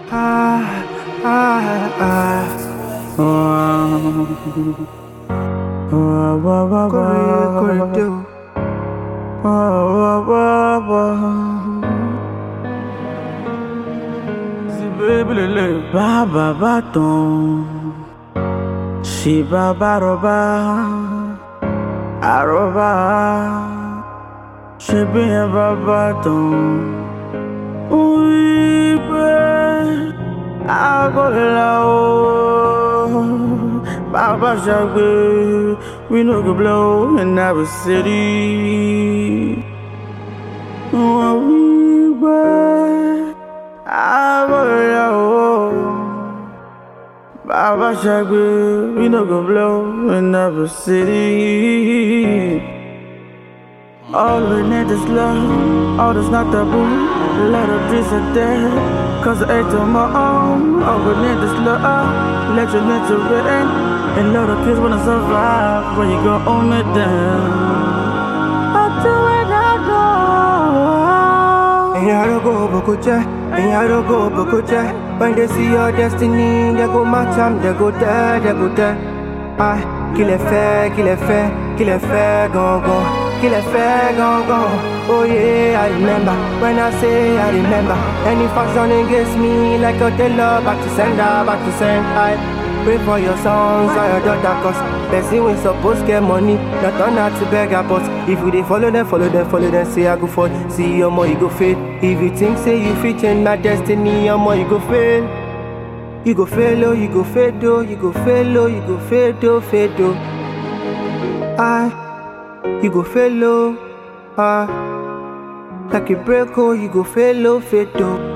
Ah, ah, ah. Corridor. Baba baton, si baba roba, aroba, si bien baba ton. Oui, agolao, baba jagwe, we no go blow in our city. Oui, agolao, baba jagwe, we no go blow in our city. All we need is love, all that's not taboo. Let of this or that, cause I ate on my own. All we need is love, let your nature in. And love the kids wanna survive when you gon' own it down. I do it, I go. And I don't go Bokucha, and I don't go Bokucha. When they see your destiny, they go match them, they go there, they go there. Qu'il est fait, gon gon. Qu'il est fait, gon gon. Oh yeah, I remember. When I say I remember. Any faction against me like a teller. Back to send. I pray for your sons or your daughter. Cause person we supposed get money. Not turn out to beg but if you dey follow them, say I go fall. See your more you go fail. If you think say you fit change my destiny, your more you go fail. You go fail, oh, you go fail, oh, you go fail, oh, you go fail, oh, fail, oh. You go fail, oh, like a break, oh, you go fail, oh, fail, oh.